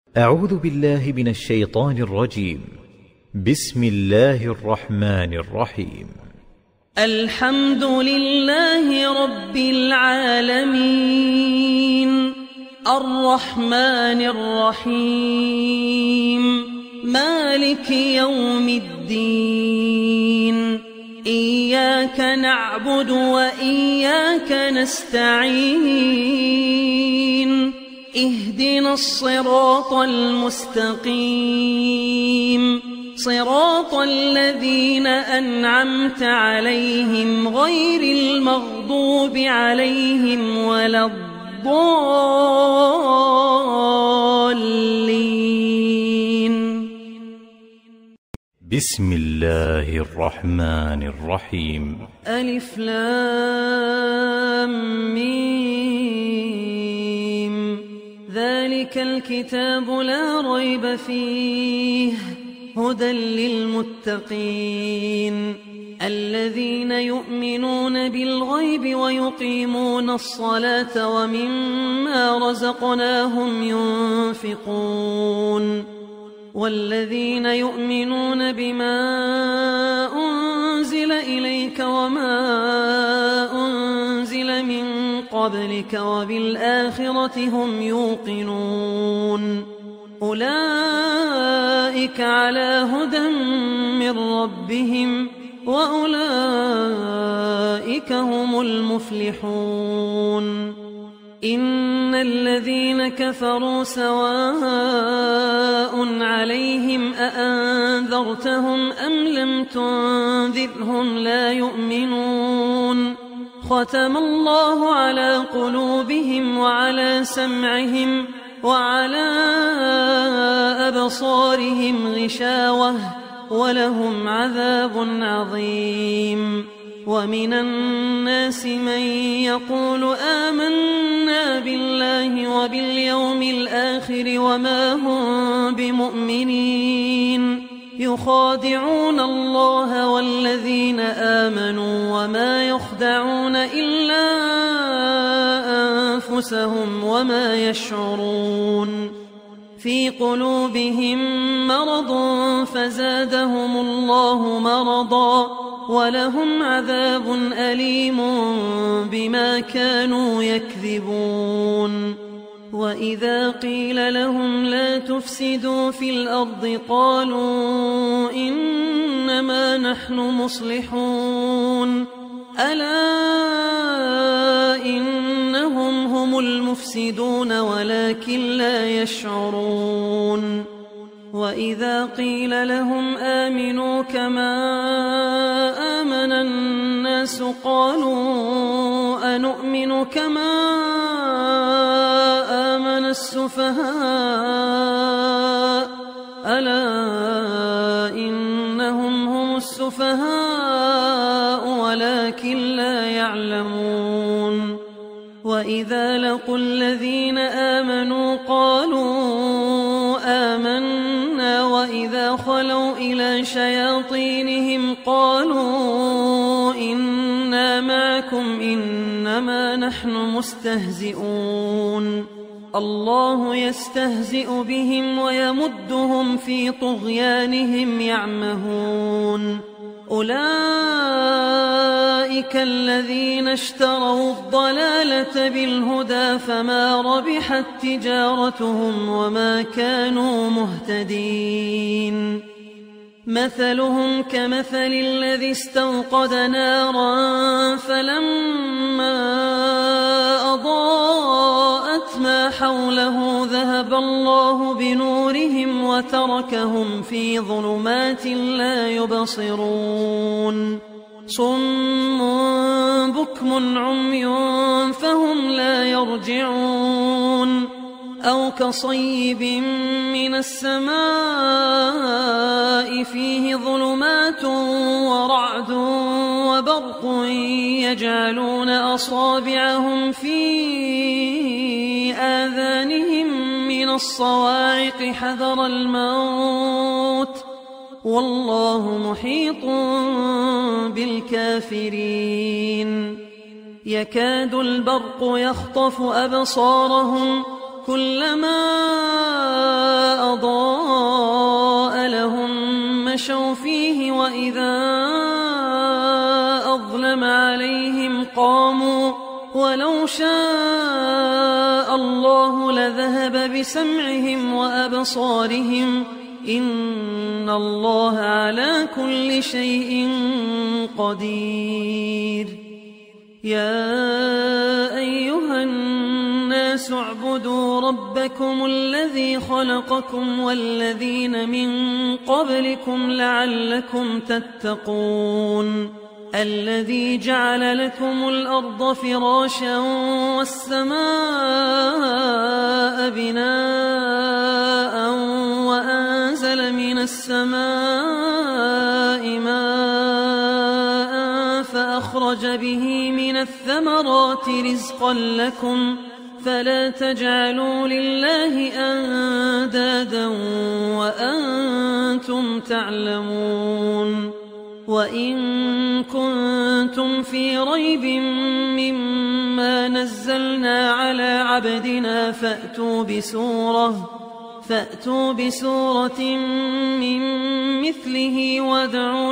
أعوذ بالله من الشيطان الرجيم. بسم الله الرحمن الرحيم. الحمد لله رب العالمين، الرحمن الرحيم، مالك يوم الدين. إياك نعبد وإياك نستعين، اهدنا الصراط المستقيم، صراط الذين أنعمت عليهم غير المغضوب عليهم ولا الضالين. بسم الله الرحمن الرحيم. ألف لام ميم، ذلك الكتاب لا ريب فيه، هدى للمتقين الذين يؤمنون بالغيب ويقيمون الصلاة ومما رزقناهم ينفقون، والذين يؤمنون بما أنزل إليك وما أنزل من قبلك وبالآخرة هم يوقنون، أولئك على هدى من ربهم وأولئك هم المفلحون. إن الذين كفروا سواء عليهم أأنذرتهم أم لم تنذرهم لا يؤمنون، ختم الله على قلوبهم وعلى سمعهم وعلى أبصارهم غشاوة ولهم عذاب عظيم. ومن الناس من يقول آمنا بالله وباليوم الآخر وما هم بمؤمنين، يخادعون الله والذين آمنوا وما يخدعون إلا أنفسهم وما يشعرون. في قلوبهم مرض فزادهم الله مرضا ولهم عذاب أليم بما كانوا يكذبون. وإذا قيل لهم لا تفسدوا في الأرض قالوا إنما نحن مصلحون، ألا إنهم هم المفسدون ولكن لا يشعرون. وإذا قيل لهم آمنوا كما آمن الناس قالوا أنؤمن كما آمن السفهاء، ألا إنهم هم السفهاء ولكن لا يعلمون. وإذا لقوا الذين آمنوا قالوا آمنا وإذا خلوا إلى شياطينهم قالوا إنا معكم إنما نحن مستهزئون، الله يستهزئ بهم ويمدهم في طغيانهم يعمهون. أولئك الذين اشتروا الضلالة بالهدى فما ربحت تجارتهم وما كانوا مهتدين. مثلهم كمثل الذي استوقد نارا فلما أضاءت ما حوله ذهب الله بنورهم وتركهم في ظلمات لا يبصرون، صم بكم عمي فهم لا يرجعون. أو كصيب من السماء فيه ظلمات ورعد وبرق يجعلون أصابعهم في آذانهم من الصواعق حذر الموت والله محيط بالكافرين. يكاد البرق يخطف أبصارهم كلما وإذا أظلم عليهم قاموا ولو شاء الله لذهب بسمعهم وأبصارهم إن الله على كل شيء قدير. يا أيها الناس اعبدوا ربكم الذي خلقكم والذين من قبلكم لعلكم تتقون الذي جعل لكم الأرض فراشا والسماء بناء وأنزل من السماء ماء فأخرج به من الثمرات رزقا لكم فلا تجعلوا لله أندادا وأنتم تعلمون. وإن كنتم في ريب مما نزلنا على عبدنا فأتوا بسورة من مثله وادعوا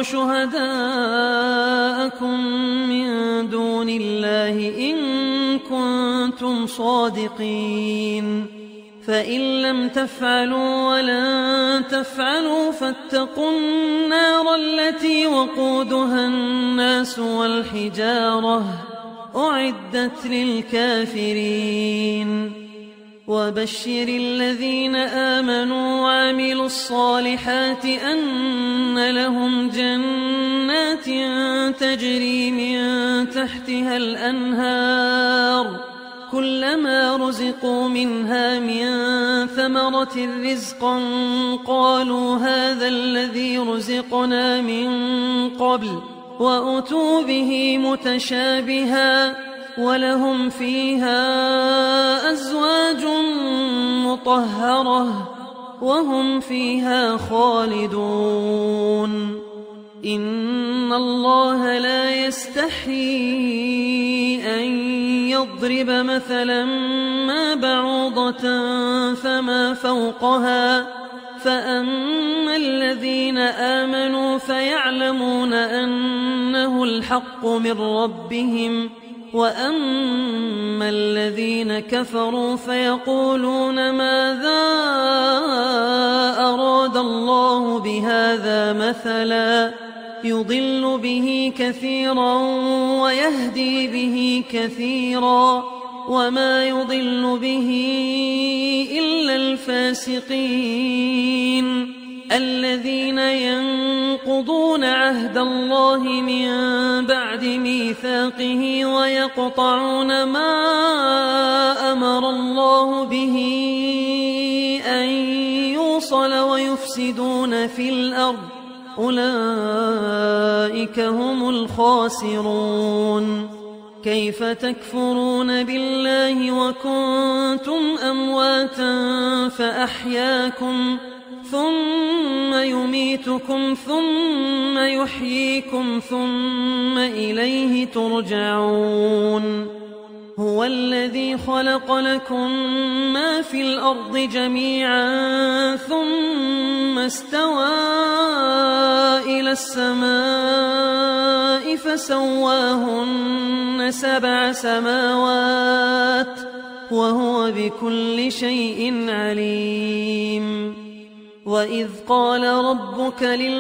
شهداءكم من دون الله إن كنتم صادقين. فإن لم تفعلوا ولن تفعلوا فاتقوا النار التي وقودها الناس والحجارة أعدت للكافرين. وبشر الذين آمنوا وعملوا الصالحات أن لهم جنات تجري من تحتها الأنهار كلما رزقوا منها من ثمرة رزقا قالوا هذا الذي رزقنا من قبل وأتوا به متشابها ولهم فيها أزواج مطهرة وهم فيها خالدون. إن الله لا يستحيي أن يضرب مثلا ما بعوضة فما فوقها فأما الذين آمنوا فيعلمون أنه الحق من ربهم وأما الذين كفروا فيقولون ماذا أراد الله بهذا مثلا يضل به كثيرا ويهدي به كثيرا وما يضل به إلا الفاسقين الذين ينقضون عهد الله من بعد ميثاقه ويقطعون ما أمر الله به أن يوصل ويفسدون في الأرض أولئك هم الخاسرون. كيف تكفرون بالله وكنتم أمواتا فأحياكم ثم يميتكم ثم يحييكم ثم إليه ترجعون. هو الذي خلق لكم ما في الأرض جميعا ثم استوى إلى السماء فسواهن 7 سماوات وهو بكل شيء عليم. وإذ قال ربك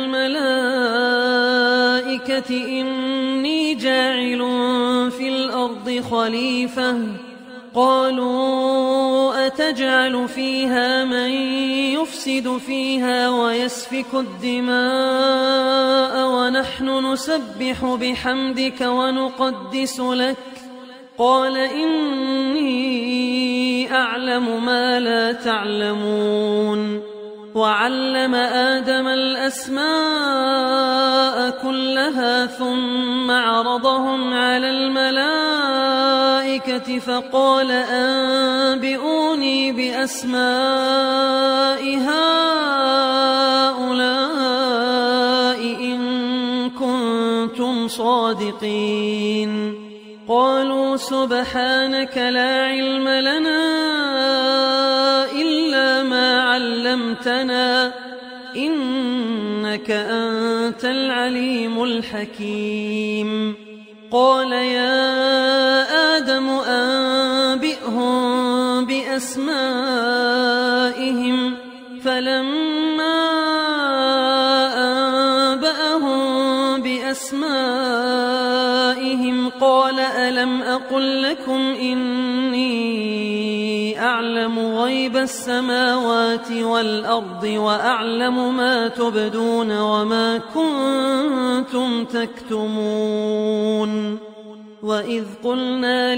للملائكة إني جاعل في الأرض خليفة قالوا أتجعل فيها من يفسد فيها ويسفك الدماء ونحن نسبح بحمدك ونقدس لك قال إني أعلم ما لا تعلمون. وعلم آدم الأسماء كلها ثم عرضهم على الملائكة فقال أنبئوني بأسماء هؤلاء إن كنتم صادقين. قالوا سبحانك لا علم لنا إلا ما علمتنا إنك أنت أنت العليم الحكيم. قال يا آدم أنبئهم بأسمائهم فلما أنبأهم بأسمائهم قال ألم أقل لكم إني أعلم غيب السماوات والأرض وأعلم ما تبدون وما كنتم تكتمون. وإذ قلنا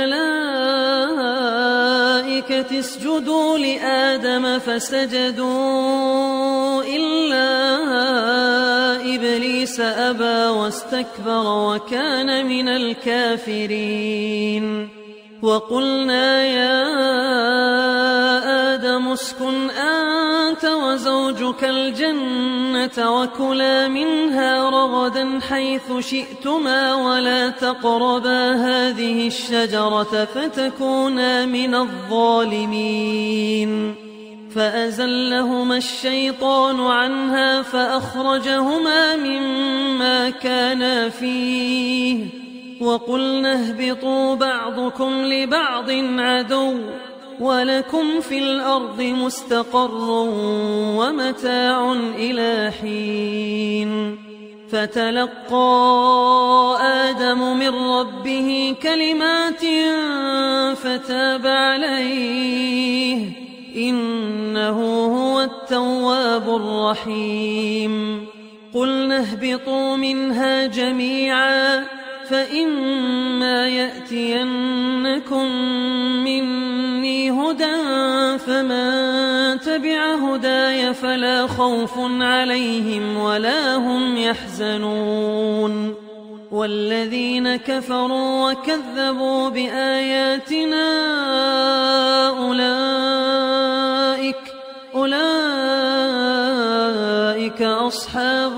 للملائكة اسجدوا لآدم فسجدوا إلا إبليس أبى واستكبر وكان من الكافرين. وقلنا يا آدم اسكن أنت وزوجك الجنة وكلا منها رغدا حيث شئتما ولا تقربا هذه الشجرة فتكونا من الظالمين. فأزلهما الشيطان عنها فأخرجهما مما كانا فيه وقلنا اهبطوا بعضكم لبعض عدو ولكم في الأرض مستقر ومتاع إلى حين. فتلقى آدم من ربه كلمات فتاب عليه إنه هو التواب الرحيم. قلنا اهبطوا منها جميعا فإما يأتينكم مني هدى فمن تبع هداي فلا خوف عليهم ولا هم يحزنون. والذين كفروا وكذبوا بآياتنا أولئك أصحاب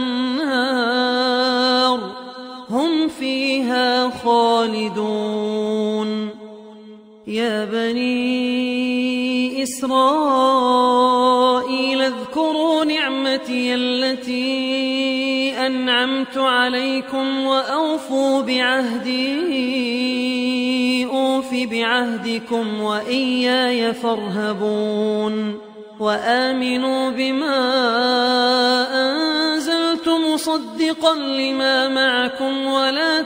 النار هم فيها خالدون. يا بني إسرائيل اذكروا نعمتي التي أنعمت عليكم وأوفوا بعهدي أوف بعهدكم وإياي فارهبون. وآمنوا بما أنزلت مصدقا لما معكم ولا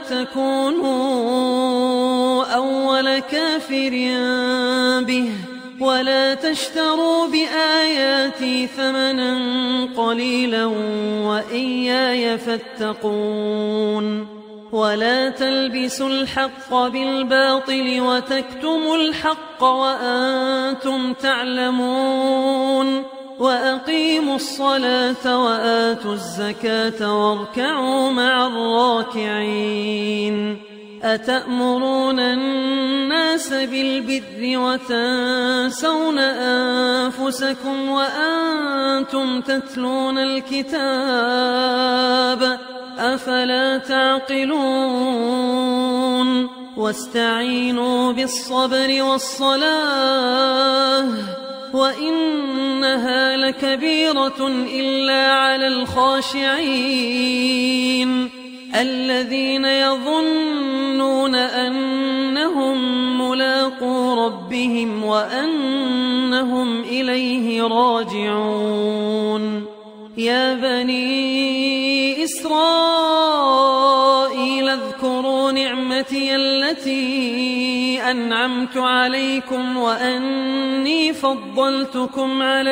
تكونوا أول كافر به ولا تشتروا بآياتي ثمنا قليلا وإياي فاتقون. ولا تلبسوا الحق بالباطل وتكتموا الحق وأنتم تعلمون. وأقيموا الصلاة وآتوا الزكاة واركعوا مع الراكعين. أتأمرون الناس بالبر وتنسون أنفسكم وأنتم تتلون الكتاب أفلا تعقلون. واستعينوا بالصبر والصلاة وإنها لكبيرة إلا على الخاشعين الذين يظنون أنهم ملاقو ربهم وأنهم إليه راجعون. يا بني إسرائيل اذكروا نعمتي التي أنعمت عليكم وأني فضلتكم على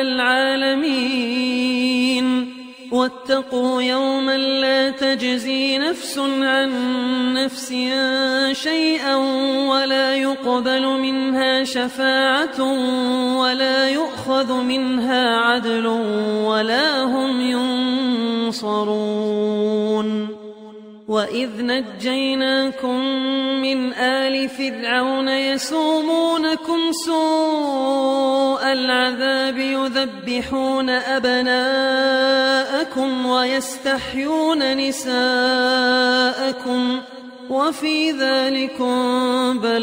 العالمين. واتقوا يوما لا تجزي نفس عن نفس شيئا ولا يقبل منها شفاعة ولا يؤخذ منها عدل ولا هم ينصرون. وإذ نجيناكم من آل فرعون يسومونكم سوء العذاب يذبحون أبناءكم ويستحيون نساءكم وفي ذلكم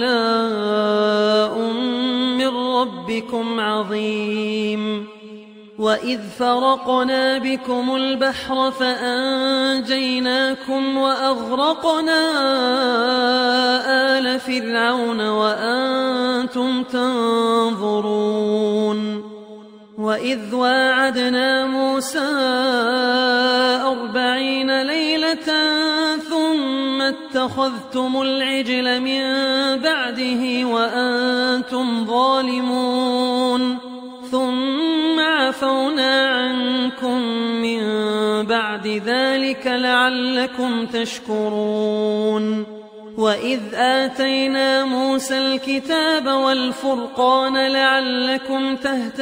بلاء من ربكم عظيم. وإذ فرقنا بكم البحر فأنجيناكم وأغرقنا آل فرعون وأنتم تنظرون وإذ واعدنا موسى 40 ليلة ثم اتخذتم العجل من بعده وأنتم ظالمون ثم عفونا عنكم من بعد ذلك لعلكم تشكرون وإذ آتينا موسى الكتاب والفرقان لعلكم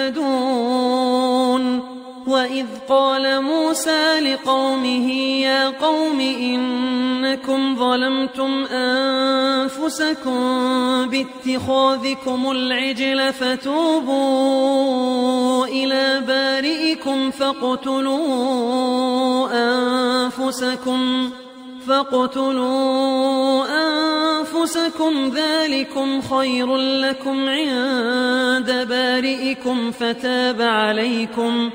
تهتدون وإذ قال موسى لقومه يا قوم إنكم ظلمتم أنفسكم باتخاذكم العجل فتوبوا إلى بارئكم فاقتلوا أنفسكم ذلكم خير لكم عند بارئكم فتاب عليكم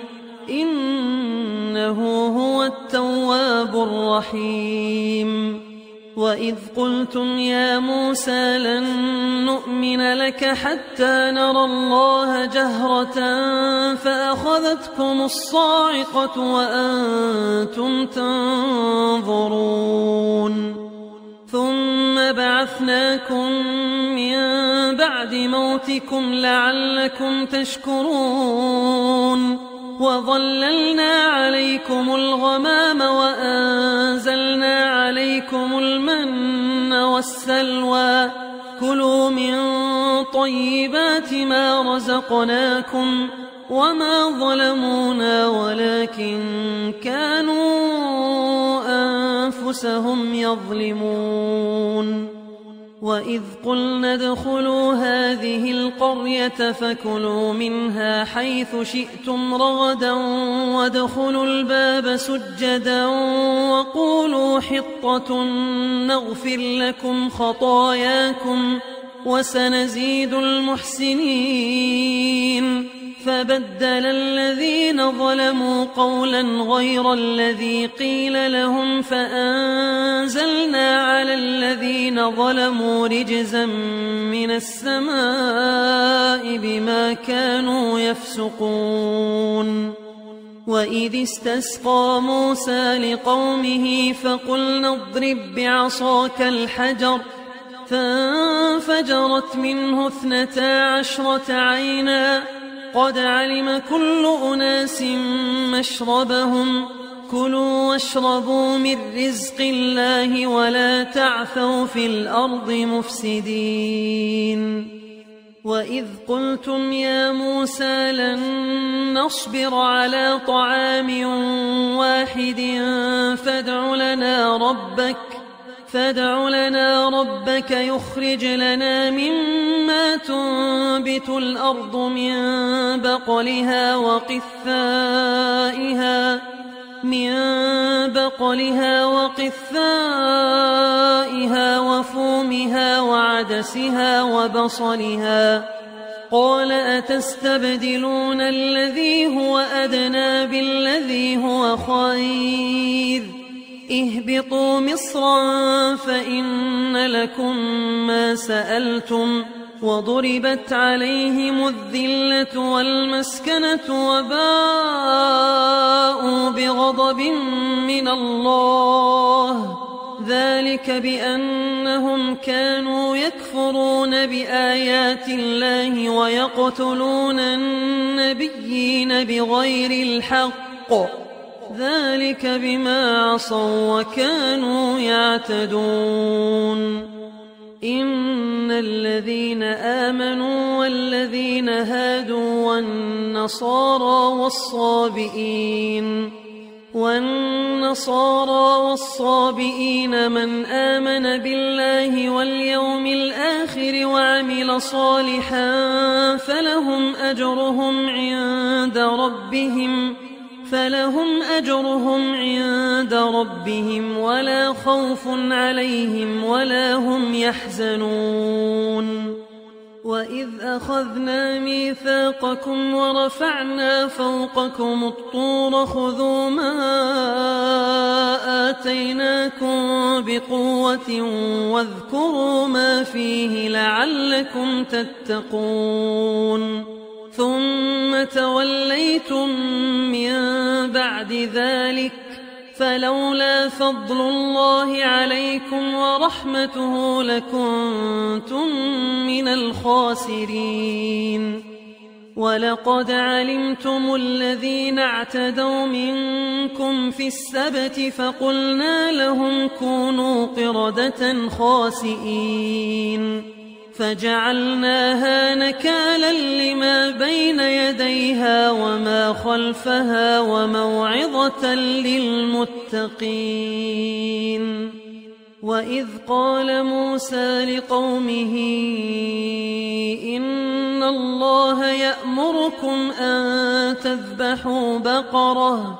إنه هو التواب الرحيم وإذ قلتم يا موسى لن نؤمن لك حتى نرى الله جهرة فأخذتكم الصاعقة وأنتم تنظرون ثم بعثناكم من بعد موتكم لعلكم تشكرون وظللنا عليكم الغمام وأنزلنا عليكم المن والسلوى كلوا من طيبات ما رزقناكم وما ظلمونا ولكن كانوا أنفسهم يظلمون وإذ قلنا ادخلوا هذه القرية فكلوا منها حيث شئتم رغدا وادخلوا الباب سجدا وقولوا حطة نغفر لكم خطاياكم وسنزيد المحسنين فبدل الذين ظلموا قولا غير الذي قيل لهم فأنزلنا على الذين ظلموا رجزا من السماء بما كانوا يفسقون وإذ استسقى موسى لقومه فقلنا اضرب بعصاك الحجر فانفجرت منه 12 عينا قد علم كل أناس مشربهم كلوا واشربوا من رزق الله ولا تعثوا في الأرض مفسدين وإذ قلتم يا موسى لن نصبر على طعام واحد فادع لنا ربك يخرج لنا مما تنبت الأرض من بقلها وقثائها وفومها وعدسها وبصلها قال أتستبدلون الذي هو أدنى بالذي هو خير اهبطوا مصرا فإن لكم ما سألتم وضربت عليهم الذلة والمسكنة وباءوا بغضب من الله ذلك بأنهم كانوا يكفرون بآيات الله ويقتلون النبيين بغير الحق ذلك بما عصوا وكانوا يعتدون إن الذين آمنوا والذين هادوا والنصارى والصابئين من آمن بالله واليوم الآخر وعمل صالحا فلهم أجرهم عند ربهم ولا خوف عليهم ولا هم يحزنون وإذ أخذنا ميثاقكم ورفعنا فوقكم الطور خذوا ما آتيناكم بقوة واذكروا ما فيه لعلكم تتقون ثم توليتم من بعد ذلك فلولا فضل الله عليكم ورحمته لكنتم من الخاسرين ولقد علمتم الذين اعتدوا منكم في السبت فقلنا لهم كونوا قردة خاسئين فجعلناها نكالا لما بين يديها وما خلفها وموعظة للمتقين وإذ قال موسى لقومه إن الله يأمركم أن تذبحوا بقرة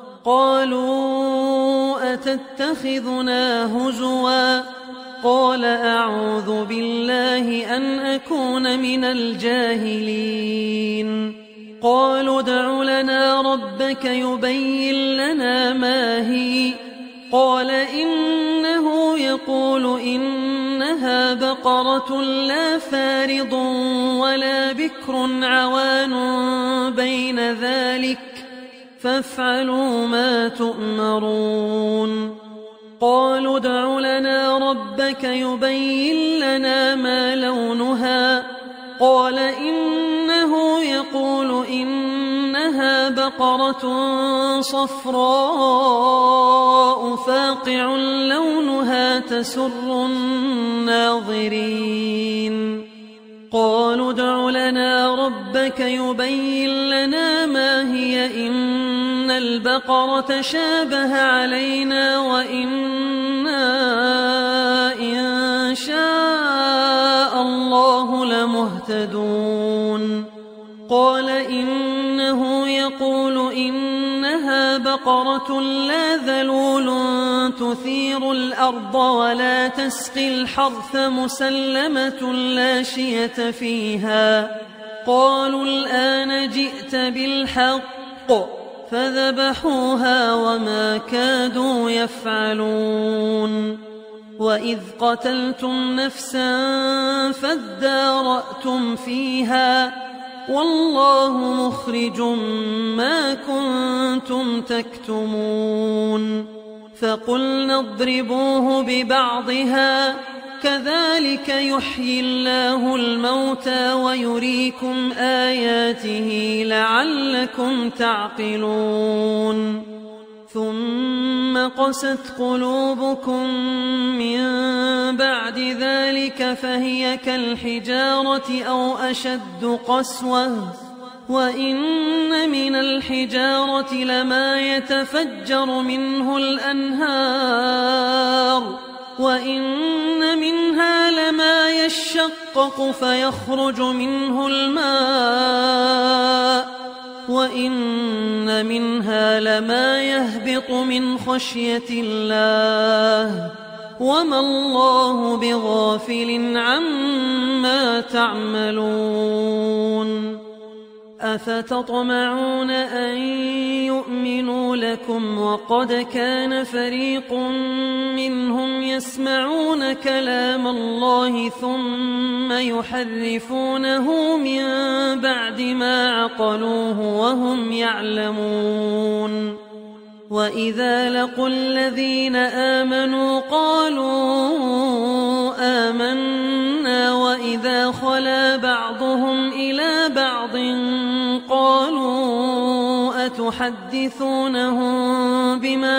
قالوا أتتخذنا هزوا قال أعوذ بالله أن أكون من الجاهلين قالوا ادع لنا ربك يبين لنا ما هي قال إنه يقول إنها بقرة لا فارض ولا بكر عوان بين ذلك فافعلوا ما تؤمرون قالوا ادع لنا ربك يبين لنا ما لونها قال إنه يقول إنها بقرة صفراء فاقع لونها تسر الناظرين قالوا ادع لنا ربك يبين لنا ما هي إن البقرة شابه علينا وإنا إن شاء الله لمهتدون قال إنه يقول إنها بقرة لا ذلول تثير الأرض ولا تسقي الحرث مسلمة لا شية فيها قالوا الآن جئت بالحق فذبحوها وما كادوا يفعلون وإذ قتلتم نفسا فادارأتم فيها والله مخرج ما كنتم تكتمون فقلنا اضربوه ببعضها كذلك يحيي الله الموتى ويريكم آياته لعلكم تعقلون ثم قست قلوبكم من بعد ذلك فهي كالحجارة أو أشد قسوة وإن من الحجارة لما يتفجر منه الأنهار وإن منها لما يشقق فيخرج منه الماء وإن منها لما يهبط من خشية الله وما الله بغافل عما تعملون أفتطمعون أن يؤمنوا لكم وقد كان فريق منهم يسمعون كلام الله ثم يحرفونه من بعد ما عقلوه وهم يعلمون وإذا لقوا الذين آمنوا قالوا آمنا وإذا خلا بعضهم إلى بعض قالوا أتحدثونهم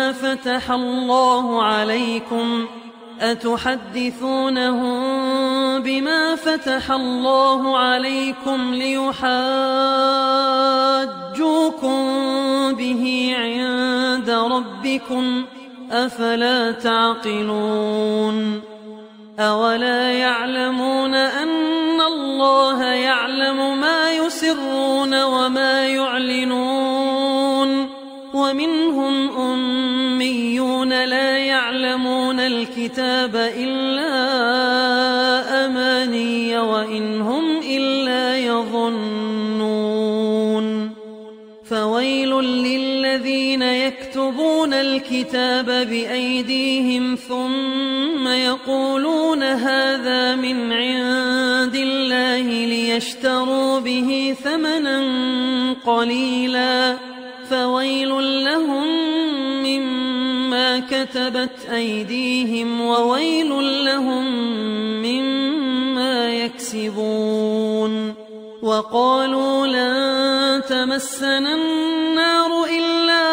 بما فتح الله عليكم ليحاجوكم به عند ربكم أفلا تعقلون أولا يعلمون أن الله يعلم ما يسرون وما يعلنون ومنهم أميون لا يعلمون الكتاب إلا أماني وإن هم يكتبون الكتاب بأيديهم ثم يقولون هذا من عند الله ليشتروا به ثمنا قليلا فويل لهم مما كتبت أيديهم وويل لهم مما يكسبون. وقالوا لن تمسنا النار إلا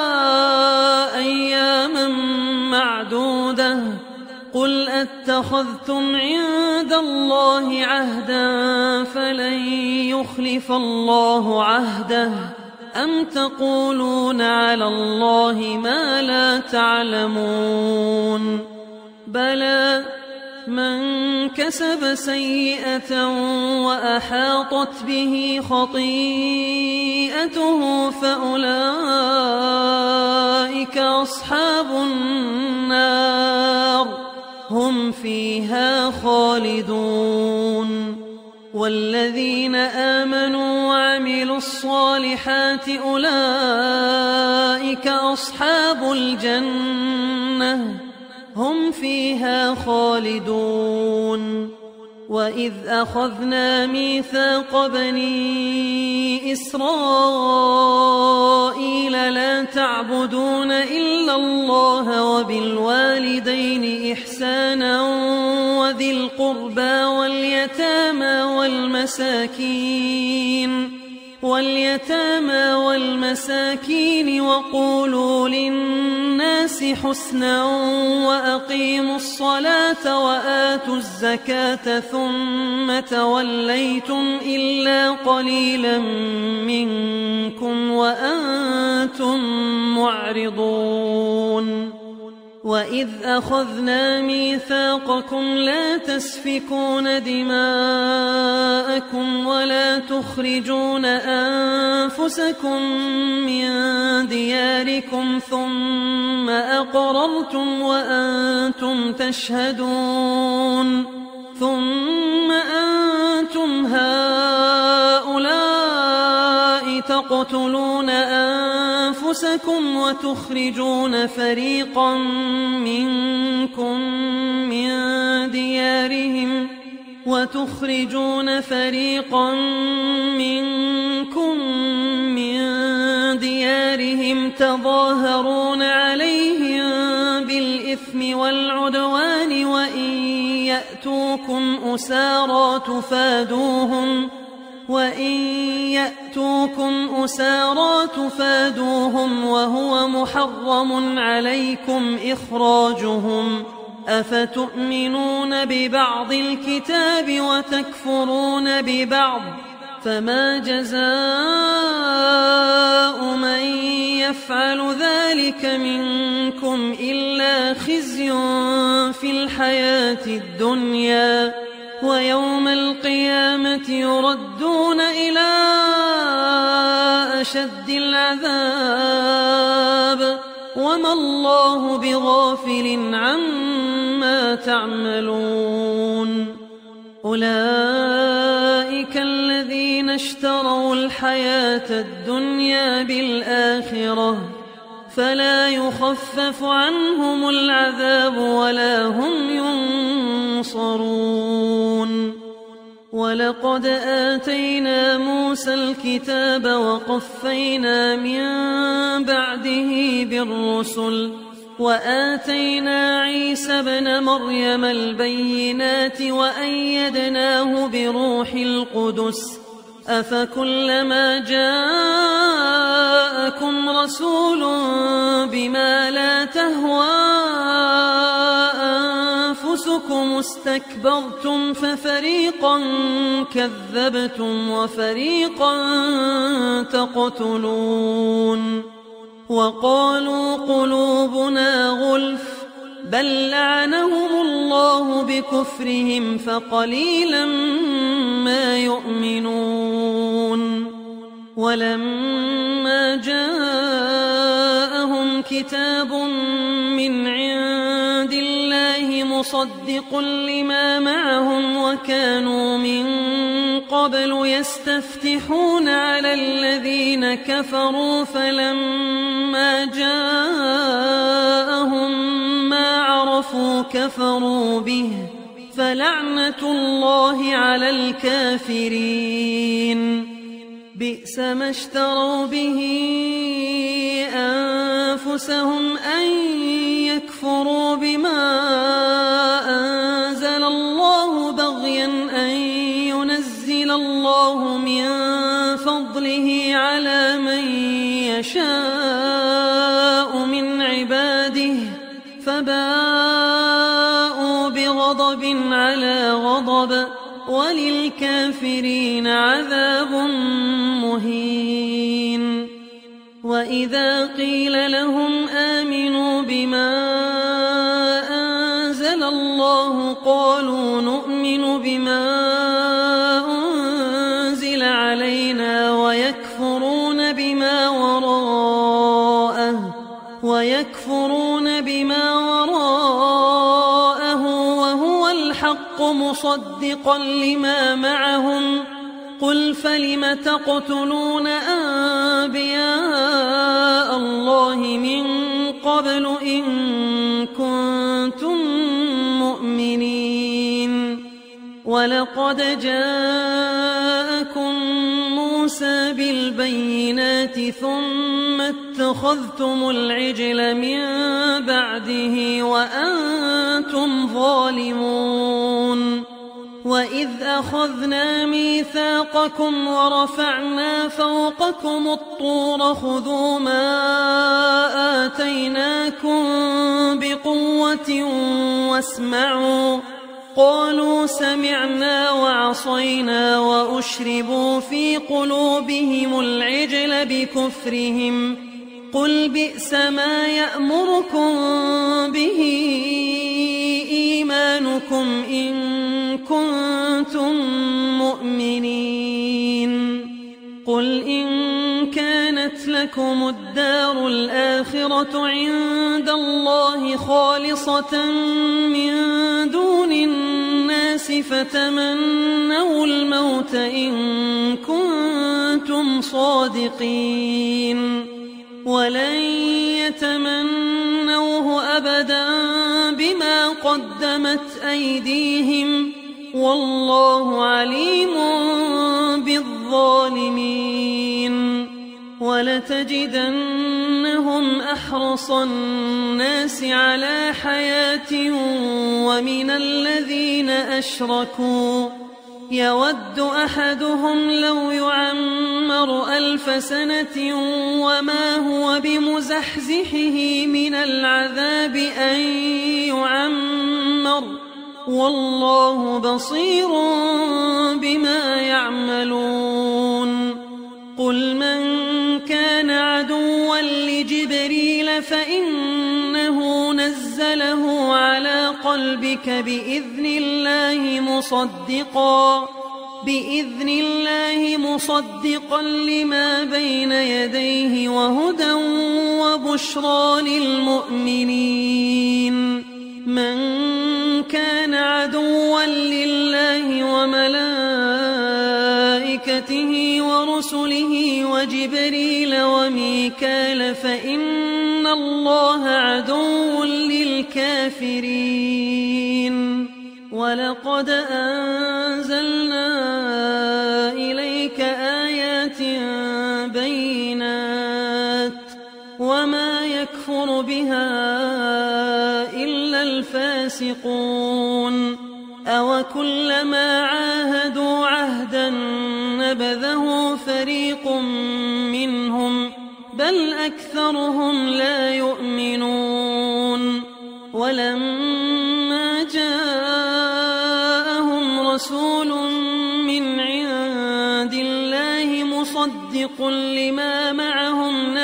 أياما معدودة قل أتخذتم عند الله عهدا فلن يخلف الله عهده أم تقولون على الله ما لا تعلمون. بلى من كسب سيئة وأحاطت به خطيئته فأولئك أصحاب النار هم فيها خالدون. والذين آمنوا وعملوا الصالحات أولئك أصحاب الجنة هم فيها خالدون. وإذ أخذنا ميثاق بني إسرائيل لا تعبدون إلا الله وبالوالدين إحسانا وذي القربى واليتامى والمساكين وقولوا للناس حسنا وأقيموا الصلاة وآتوا الزكاة ثم توليتم إلا قليلا منكم وأنتم معرضون. وإذ أخذنا ميثاقكم لا تسفكون دماءكم ولا تخرجون أنفسكم من دياركم ثم أقررتم وأنتم تشهدون ثم أنتم هؤلاء تقتلون أنفسكم وتخرجون فريقا منكم من ديارهم تظاهرون عليهم بالإثم والعدوان وإن يأتوكم أسارى تفادوهم وهو محرم عليكم إخراجهم أفتؤمنون ببعض الكتاب وتكفرون ببعض فما جزاء من يفعل ذلك منكم إلا خزي في الحياة الدنيا ويوم القيامة يردون إلى أشد العذاب وما الله بغافل عما تعملون. أولئك الذين اشتروا الحياة الدنيا بالآخرة فلا يخفف عنهم العذاب ولا هم ينصرون. ولقد آتينا موسى الكتاب وقفينا من بعده بالرسل وآتينا عيسى ابن مريم البينات وأيدناه بروح القدس أفكلما جاءكم رسول بما لا تهوى أنفسكم استكبرتم ففريقا كذبتم وفريقا تقتلون. وقالوا قلوبنا غلف بل لعنهم الله بكفرهم فقليلا ما يؤمنون. ولما جاءهم كتاب من عند الله مصدق لما معهم وكانوا من قبل يستفتحون على الذين الذين كفروا فلما جاءهم ما عرفوا كفروا به فلعنة الله على الكافرين بئس ما اشتروا به أنفسهم أن يكفروا بما أنزل الله بغيا أن ينزل الله من فضله على من يشاء من عباده فباءوا بغضب على غضب وللكافرين عذاب مهين وإذا قيل لهم آمنوا بما أنزل الله قالوا نؤمن بما أنزل علينا ويكفرون بما وراءه وهو الحق مصدقا لما معهم قل فلم تقتلون أنبياء الله من قبل إن كنتم مؤمنين ولقد جاءكم موسى بالبينات ثم اتخذتم العجل من بعده وأنتم ظالمون وإذ أخذنا ميثاقكم ورفعنا فوقكم الطور خذوا ما آتيناكم بقوة واسمعوا قالوا سمعنا وعصينا وأشربوا في قلوبهم العجل بكفرهم قل بئس ما يأمركم به إيمانكم إن كنتم مؤمنين قل إن كانت لكم الدار الآخرة عند الله خالصة من دون الناس فتمنوا الموت إن كنتم صادقين ولن يتمنوه أبدا بما قدمت أيديهم والله عليم بالظالمين ولتجدنهم أحرص الناس على حياة ومن الذين أشركوا يود أحدهم لو يعمر 1000 سنة وما هو بمزحزحه من العذاب أن يعمر والله بصير بما يعملون قل من كان عدوا لجبريل فإنه نزله على قلبك بإذن الله مصدقا لما بين يديه وهدى وبشرى للمؤمنين من كان عدوا لله وملائكته ورسله وجبريل وميكال فإن الله عدو للكافرين ولقد أنزلنا إليك آيات بينات وما يكفر بها إلا الفاسقون أوكلما عاهدوا عهدا نبذه فريق منهم بل أكثرهم لا يؤمنون ولما جاءهم رسول من عند الله مصدق لما معهم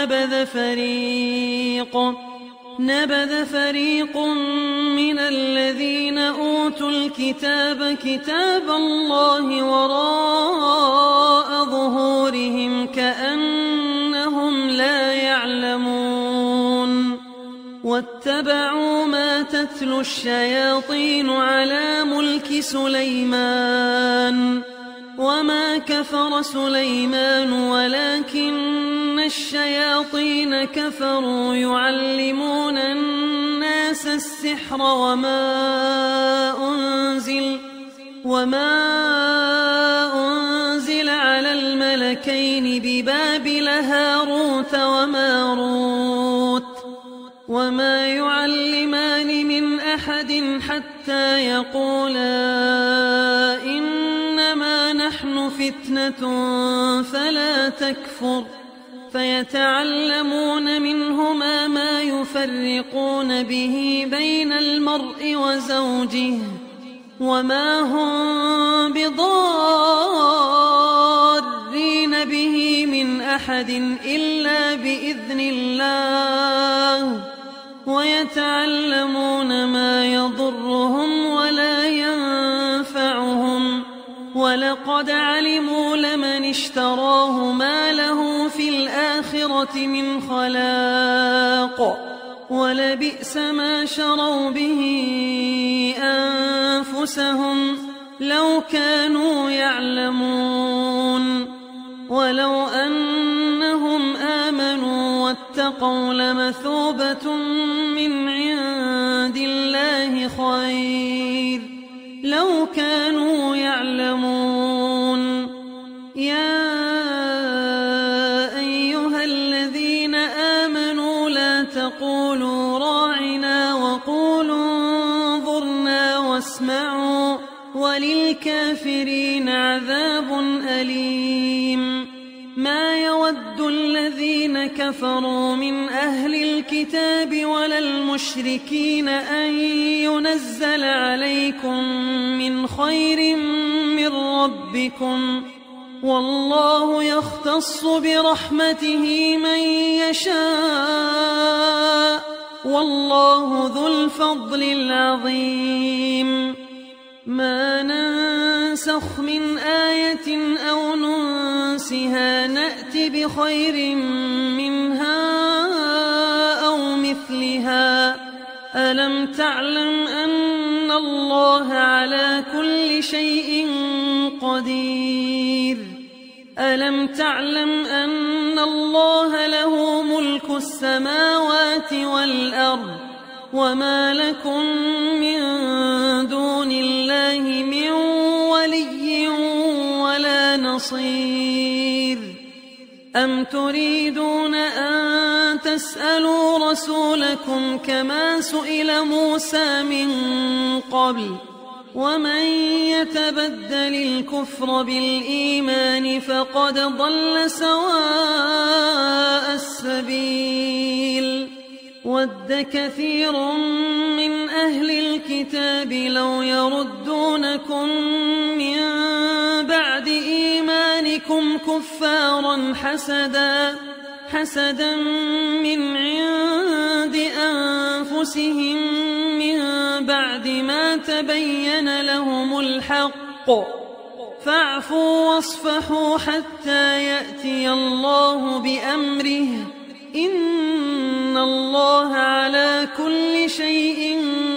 نبذ فريق من الذين أوتوا الكتاب كتاب الله وراء ظهورهم كأنهم لا يعلمون واتبعوا ما تتلو الشياطين على ملك سليمان وما كفر سليمان ولكن الشياطين كفروا يعلمون الناس السحر وما أنزل على الملكين ببابل هاروت وماروت وما يعلمان من أحد حتى يقولا إنما نحن فتنة فلا تكفر فيتعلمون منهما ما يفرقون به بين المرء وزوجه وما هم بضارين به من أحد إلا بإذن الله ويتعلمون ما يضرهم ولا ينفعهم ولقد علموا لمن اشتراه ما له في الآخرة من خلاق ولبئس ما شروا به أنفسهم لو كانوا يعلمون ولو أنهم آمنوا واتقوا لمثوبة من عند الله خير لو كانوا يعلمون يا أيها الذين آمنوا لا تقولوا راعنا وقولوا انظرنا واسمعوا وللكافرين عذاب أليم ما يود الذين كفروا من أهل الكتاب ولا المشركين أن ينزل عليكم من خير من ربكم والله يختص برحمته من يشاء والله ذو الفضل العظيم ما ننسخ من آية أو ننسها نأت بخير منها أو مثلها ألم تعلم أن الله على كل شيء قدير ألم تعلم أن الله له ملك السماوات والأرض وما لكم من دون الله من ولي ولا نصير أم تريدون أن تسألوا رسولكم كما سئل موسى من قبل ومن يتبدل الكفر بالإيمان فقد ضل سواء السبيل ود كثير من أهل الكتاب لو يردونكم من بعد إيمانكم كفارا حسدا من عند أنفسهم من بعد ما تبين لهم الحق فاعفوا واصفحوا حتى يأتي الله بأمره إن الله على كل شيء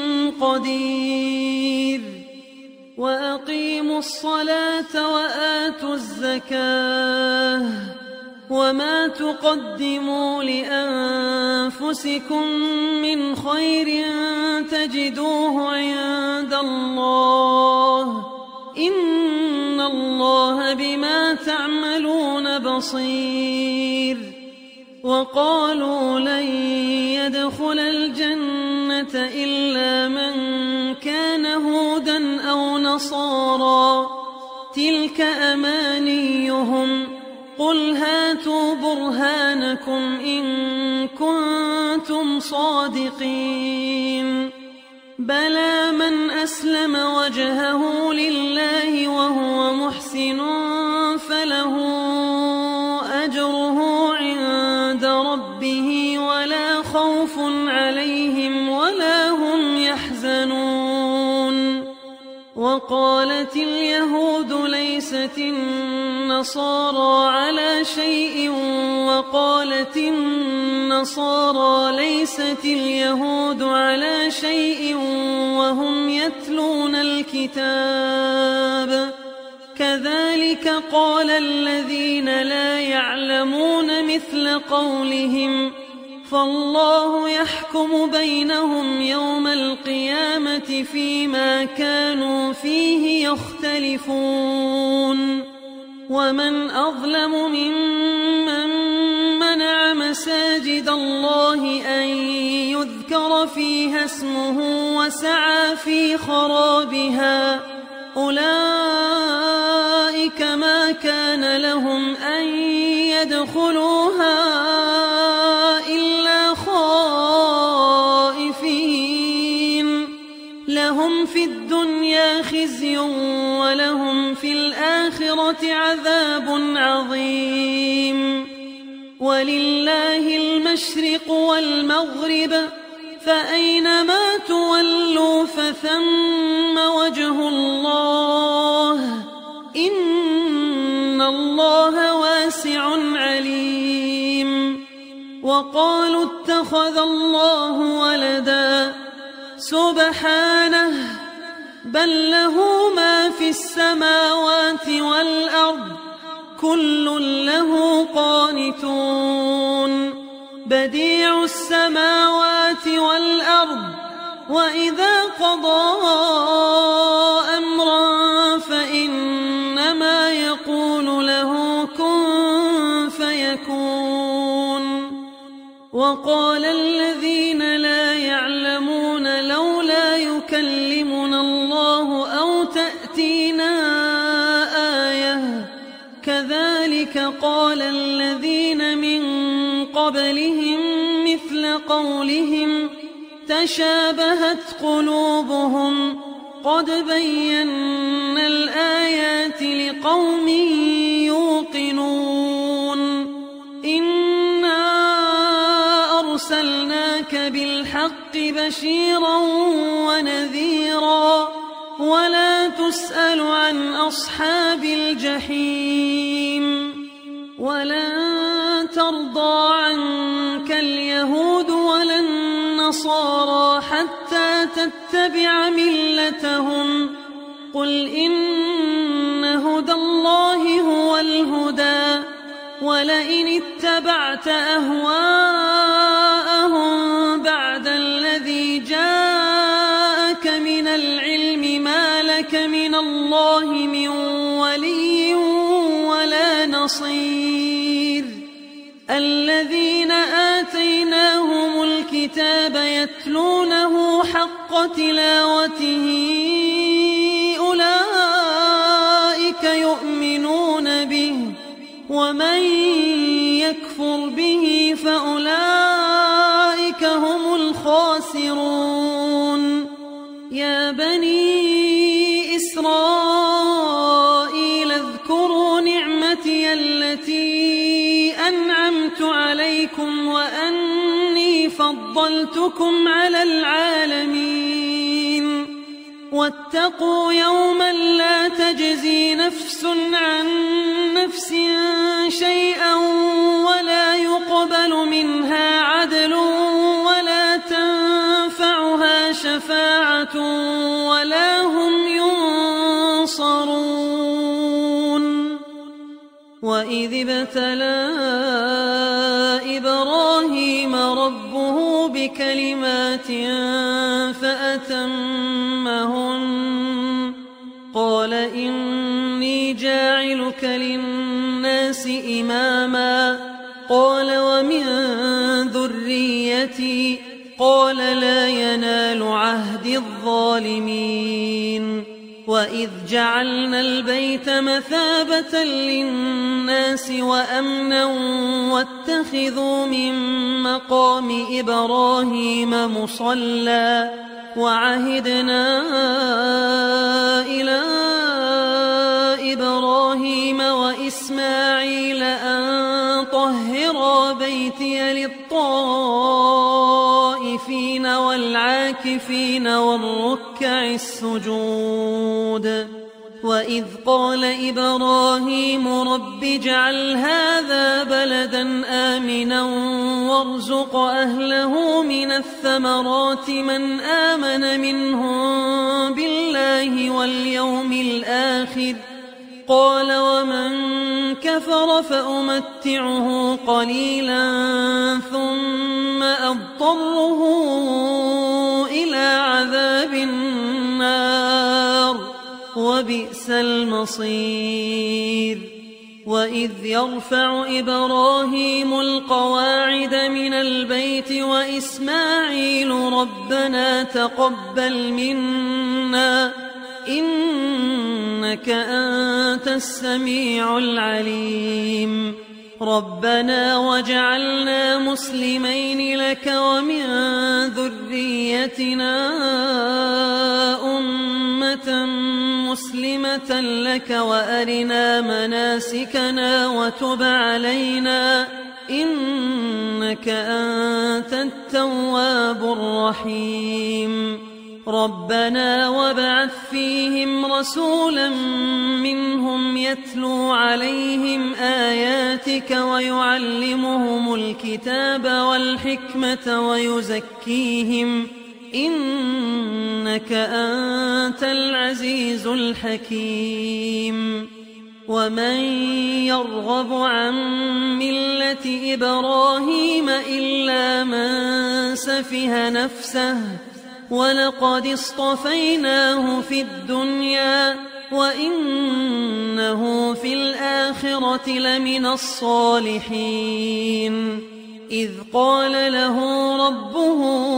قدير وأقيموا الصلاة وآتوا الزكاة وما تقدموا لأنفسكم من خير تجدوه عند الله إن الله بما تعملون بصير وقالوا لن يدخل الجنة إلا من كان هودا أو نصارى تلك أمانيهم قل هاتوا برهانكم إن كنتم صادقين بلى من أسلم وجهه لله وهو محسن فله أجره عند ربه ولا خوف عليهم ولا هم يحزنون وقالت اليهود ليست النصارى على شيء وقالت النصارى ليست اليهود على شيء وهم يتلون الكتاب كذلك كذلك قال الذين لا يعلمون مثل قولهم فالله يحكم بينهم يوم القيامة فيما كانوا فيه يختلفون ومن أظلم ممن منع مساجد الله أن يذكر فيها اسمه وسعى في خرابها أولئك ما كان لهم أن يدخلوها إلا خائفين لهم في الدنيا خزي ولهم في الآخرة عذاب عظيم ولله المشرق والمغرب فأينما تولوا فثم وجه الله إن الله واسع عليم وقالوا اتخذ الله ولدا سبحانه بل له ما في السماوات والأرض كل له قانتون بديع السماوات والأرض وإذا قضى أمرا فإنما يقول له كن فيكون وقال الذين لا يعلمون لولا يكلمنا الله أو تأتينا آية كذلك قال الذين من قبلهم مثل قولهم تشابهت قلوبهم قد بينا الآيات لقوم يوقنون إنا أرسلناك بالحق بشيرا ونذيرا ولا تسأل عن أصحاب الجحيم ولن ترضى عنك اليهود ولا النصارى حتى تتبع ملتهم قل إن هدى الله هو الهدى ولئن اتبعت أهواءهم بعد الذي جاءك من العلم ما لك من الله من ولي ولا نصير الذين آتيناهم الكتاب يتلونه حق تلاوته أولئك يؤمنون به ومن يكفر به فأولئك هم الخاسرون يا بني إسرائيل اذكروا نعمتي التي أنعمت عليكم وأني فضلتكم على العالمين واتقوا يوما لا تجزي نفس عن نفس شيئا ولا يقبل منها عدل ولا تنفعها شفاعة ولا هم ينصرون وإذ ابتلى إبراهيم ربه بكلمات فأتمهن قال إني جاعلك للناس إماما قال ومن ذريتي قال لا ينال عهد الظالمين وإذ جعلنا البيت مثابة للناس وأمنا واتخذوا من مقام إبراهيم مصلى وعهدنا إلى إبراهيم وإسماعيل أن طهرا بيتي للطائفين والعاكفين والركع السجود وإذ قال إبراهيم رب اجعل هذا بلدا آمنا وارزق أهله من الثمرات من آمن منهم بالله واليوم الآخر قال ومن كفر فأمتعه قليلا ثم أضطره إلى عذاب النار وبئس المصير وإذ يرفع إبراهيم القواعد من البيت وإسماعيل ربنا تقبل منا إنك أنت السميع العليم ربنا وجعلنا مسلمين لك ومن ذريتنا أمة مسلمة لك وأرنا مناسكنا وتب علينا إنك أنت التواب الرحيم ربنا وابعث فيهم رسولا منهم يتلو عليهم آياتك ويعلمهم الكتاب والحكمة ويزكيهم إنك أنت العزيز الحكيم ومن يرغب عن ملة إبراهيم إلا من سفه نفسه ولقد اصطفيناه في الدنيا وإنه في الآخرة لمن الصالحين إذ قال له ربه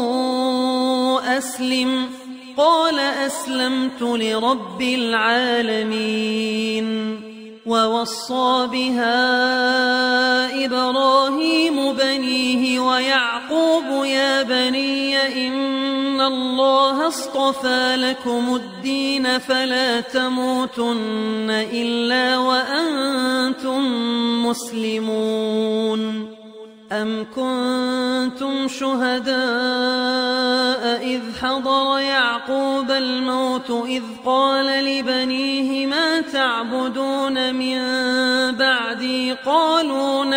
أسلم قال أسلمت لرب العالمين ووصى بها إبراهيم بنيه ويعقوب يا بني إن الله اصطفى لكم الدين فلا تموتن إلا وأنتم مسلمون أم كنتم شهداء إذ حضر يعقوب الموت إذ قال لبنيه ما تعبدون من بعدي قالوا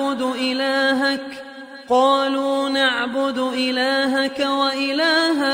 نعبد إلهك وإله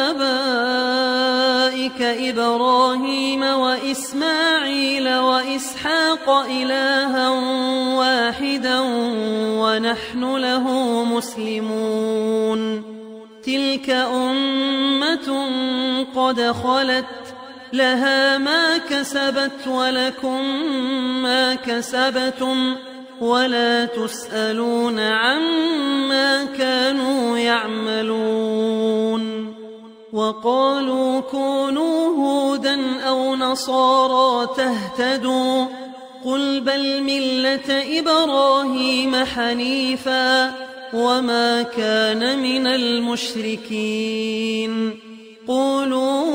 آبائك إبراهيم وإسماعيل وإسحاق إلها واحدا ونحن له مسلمون تلك أمة قد خلت لها ما كسبت ولكم ما كسبتم ولا تسألون عما كانوا يعملون وقالوا كونوا هودا أو نصارى تهتدوا قل بل ملة إبراهيم حنيفا وما كان من المشركين قولوا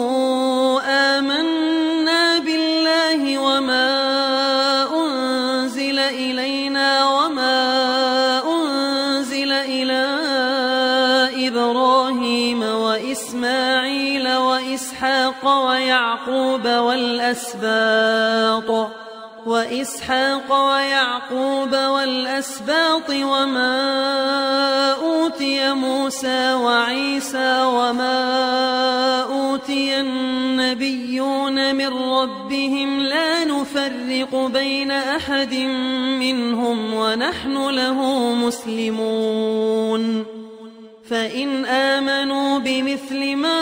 آمنا بالله وما أنزل إلينا وما أنزل إلى إبراهيم وإسماعيل وإسحاق ويعقوب والأسباط وما أوتي موسى وعيسى وما أوتي النبيون من ربهم لا نفرق بين أحد منهم ونحن له مسلمون فإن آمنوا بمثل ما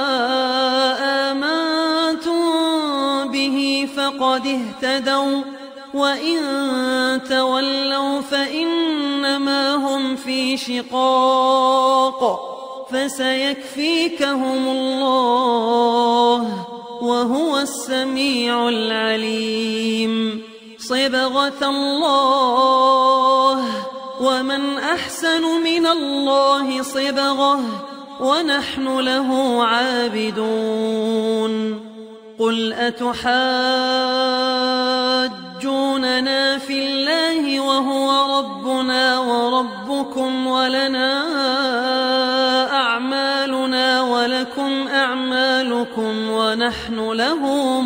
آمنتم به فقد اهتدوا وإن تولوا فإنما هم في شقاق فسيكفيكهم الله وهو السميع العليم صبغة الله ومن أحسن من الله صبغة ونحن له عابدون قل أتحاجوننا في الله وهو ربنا وربكم ولنا أعمالنا ولكم أعمالكم ونحن له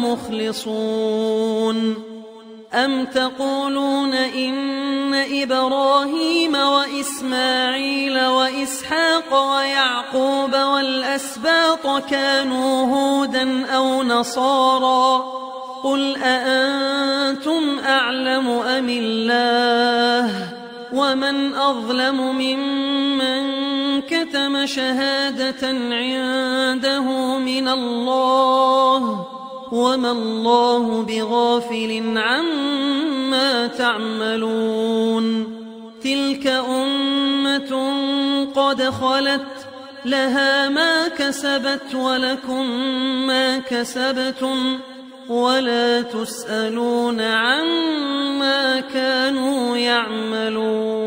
مخلصون أم تقولون إن إبراهيم وإسماعيل وإسحاق ويعقوب والأسباط كانوا هودا أو نصارى قل أأنتم أعلم أم الله ومن أظلم ممن كتم شهادة عنده من الله وما الله بغافل عما تعملون تلك أمة قد خلت لها ما كسبت ولكم ما كسبتم ولا تسألون عما كانوا يعملون